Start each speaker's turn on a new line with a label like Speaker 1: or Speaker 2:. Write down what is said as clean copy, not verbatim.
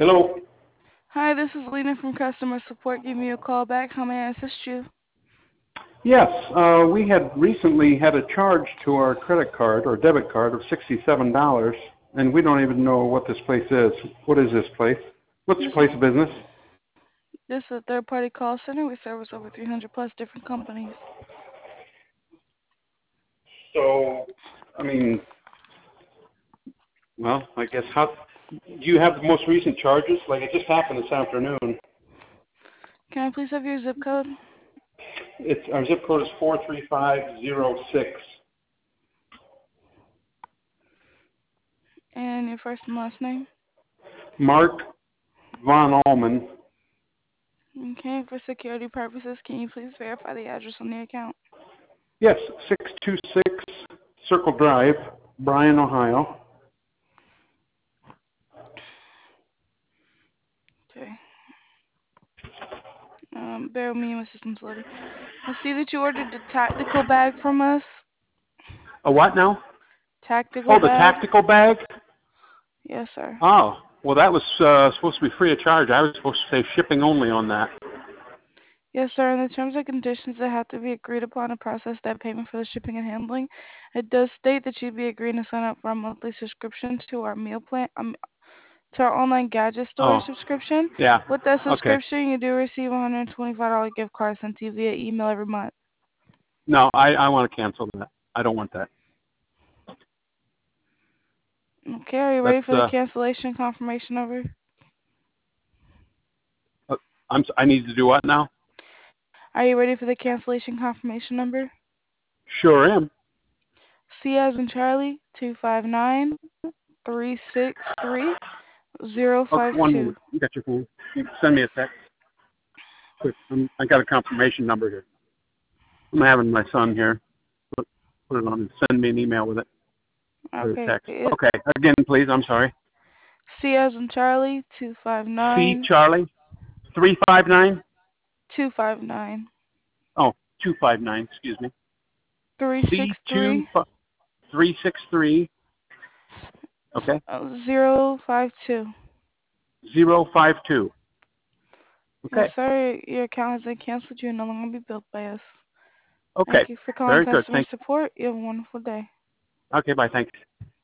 Speaker 1: Hello.
Speaker 2: Hi, this is Lena from customer support. Give me a call back. How may I assist you?
Speaker 1: Yes, we had recently had a charge to our credit card or debit card of $67, and we don't even know what this place is. What is this place? What's your
Speaker 2: This
Speaker 1: place
Speaker 2: is
Speaker 1: of business?
Speaker 2: this is a third-party call center. We service over 300 plus different companies.
Speaker 1: So, I mean, well, I guess how do you have the most recent charges? Like it just happened this afternoon.
Speaker 2: Can I please have your zip code
Speaker 1: It's our zip code is 43506.
Speaker 2: and your first and last name?
Speaker 1: Mark Von Allman.
Speaker 2: Okay, for security purposes, can you please verify the address on the account?
Speaker 1: Yes, 626 Circle Drive, Bryan, Ohio.
Speaker 2: Okay. Bear with me, my system's loading. I see that you ordered the tactical bag from us.
Speaker 1: A what now?
Speaker 2: Tactical
Speaker 1: Oh, the
Speaker 2: bag?
Speaker 1: tactical bag?
Speaker 2: Yes, sir.
Speaker 1: Oh, well, that was supposed to be free of charge. I was supposed to say shipping only on that.
Speaker 2: Yes, sir. In the terms and conditions that have to be agreed upon to process that payment for the shipping and handling, it does state that you'd be agreeing to sign up for a monthly subscription to our meal plan, to our online gadget store
Speaker 1: Oh,
Speaker 2: subscription.
Speaker 1: yeah.
Speaker 2: With that
Speaker 1: Okay.
Speaker 2: subscription, you do receive a $125 gift card sent to you via email every month.
Speaker 1: No, I want to cancel that. I don't want that.
Speaker 2: Okay, are you
Speaker 1: That's
Speaker 2: ready for the cancellation confirmation number?
Speaker 1: I need to do what now?
Speaker 2: Are you ready for the cancellation confirmation number?
Speaker 1: Sure am.
Speaker 2: C as in Charlie, 259-363-052.
Speaker 1: Okay, one moment. You got your phone. You can send me a text. Quick, I got a confirmation number here. I'm having my son here. Put it on. Send me an email with it. Or a
Speaker 2: Okay,
Speaker 1: text. Okay. Again, please. I'm sorry.
Speaker 2: C as in Charlie,
Speaker 1: C
Speaker 2: 259
Speaker 1: Charlie 359.
Speaker 2: 259
Speaker 1: Oh, 259. Excuse me. C
Speaker 2: 363
Speaker 1: 363. Okay.
Speaker 2: 052.
Speaker 1: 052.
Speaker 2: Yes,
Speaker 1: Okay.
Speaker 2: sir. Your account has been canceled. You're no longer be billed by us.
Speaker 1: Okay.
Speaker 2: Thank you for calling
Speaker 1: Very good.
Speaker 2: customer
Speaker 1: Thank
Speaker 2: support. You have a wonderful day.
Speaker 1: you. Okay. Bye. Thanks.